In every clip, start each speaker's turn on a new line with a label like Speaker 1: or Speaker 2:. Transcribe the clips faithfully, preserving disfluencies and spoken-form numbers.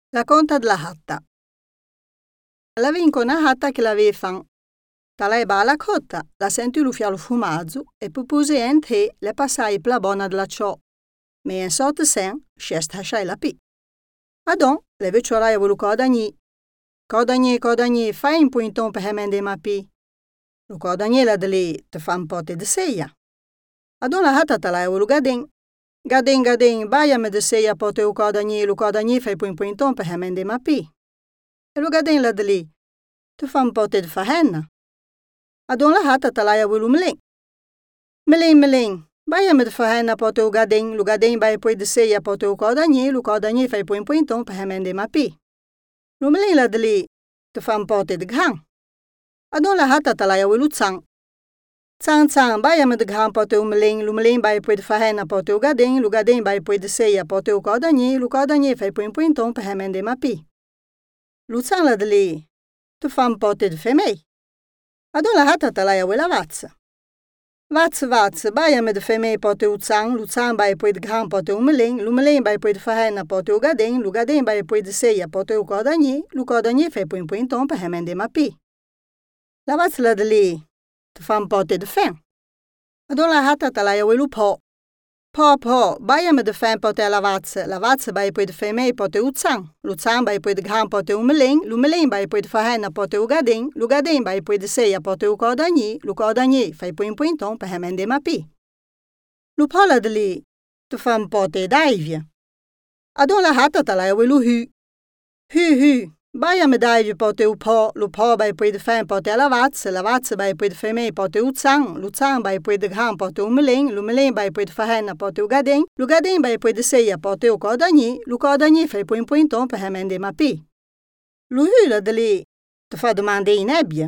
Speaker 1: La conta della hatta. La vinco una hatta che l'aveva fan. Talai ba la cotta, la senti lu fialo fumaggio e propose en te le passai per la bona della ciò. Me en sorte sen, scesta hasciai la pi. Adon, le vecchiolai volu codagni. Codagni, codagni, fai un pointon per hemende ma pi. Lu codagni la de lì te fa un pote de seia. Adon la hatta talai volu gaden. Gaden, gaden, baiame de seia pote u codagni, lu codagni fai poin pointon per hemende ma pi. E lu gaden la de lì te fa un pote de fahenna. Adon la hatta talai volu melen. Melen, melen, baiame de fahenna pote u gaden, lu gaden bai poi de seia pote u codagni, lu codagni fai poin pointon per hemende ma pi. Lu melen la de lì te fa un pote de ghan. Adon la hatta talai volu zang. Zang, zang, baiame de ghan pote u melen, lu melen bai poi de fahenna pote u gaden, lu gaden bai poi de seia pote u codagni, lu codagni fai poin pointon per hemende ma pi. Lu zang la de lì te fa un pote de femei. Adon la hatta talai volu la vazza. Vazza, vazza, baiame de femei pote u zang, lu zang bai poi de ghan pote u melen, lu melen bai poi de fahenna pote u gaden, lu gaden bai poi de seia pote u codagni, lu codagni fai poin pointon per hemende ma pi. La vazza la de lì te fa un pote de fen. Adon la hatta talai volu po. Po, po, baiame de fen pote la vazza, la vazza bai poi de femei pote u zang, lu zang bai poi de ghan pote u melen, lu melen bai poi de fahenna pote u gaden, lu gaden bai poi de seia pote u codagni, lu codagni fai poin pointon per hemende ma pi. Lu po la de lì te fa un pote d'aivia. Adon la hatta talai volu hu. Hu, hu, baiame d'aivia pote u po, lu po bai poi de fen pote la vazza, la vazza bai poi de femei pote u zang, lu zang bai poi de ghan pote u melen, lu melen bai poi de fahenna pote u gaden, lu gaden bai poi de seia pote u codagni, lu codagni fai poin pointon per hemende ma pi. Lu hu la de lì te fa domande in nebbia.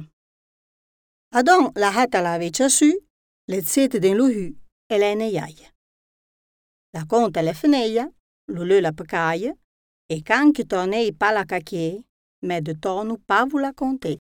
Speaker 1: Adon la hatta la vecchia su, le zette den lu hu e le neiaia. La conta le feneia, lu leu la pecaia, e can che tornei pa la cachie, me de tonu pavula con te.